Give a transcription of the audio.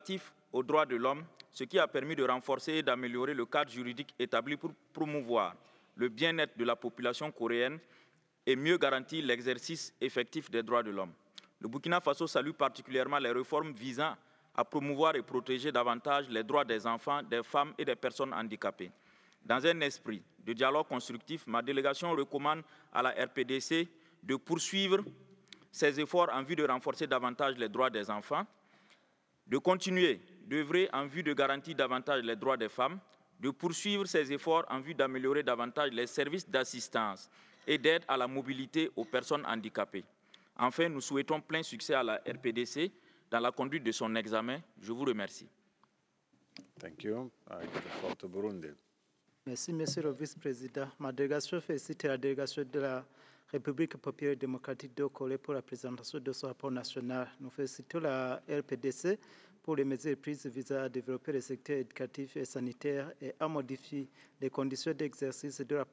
relatifs aux droits de l'homme, ce qui a permis de renforcer et d'améliorer le cadre juridique établi pour promouvoir le bien-être de la population coréenne et mieux garantir l'exercice effectif des droits de l'homme. Le Burkina Faso salue particulièrement les réformes visant à promouvoir et protéger davantage les droits des enfants, des femmes et des personnes handicapées. Dans un esprit de dialogue constructif, ma délégation recommande à la RPDC de poursuivre ses efforts en vue de renforcer davantage les droits des enfants, de continuer d'œuvrer en vue de garantir davantage les droits des femmes, de poursuivre ses efforts en vue d'améliorer davantage les services d'assistance et d'aide à la mobilité aux personnes handicapées. Enfin, nous souhaitons plein succès à la RPDC dans la conduite de son examen. Je vous remercie. Thank you. I give the floor to Burundi. Merci, Monsieur le Vice-président. Ma délégation félicite la délégation de la République populaire démocratique de Corée pour la présentation de son rapport national. Nous félicitons la RPDC pour les mesures prises visant à développer le secteur éducatif et sanitaire et à modifier les conditions d'exercice de la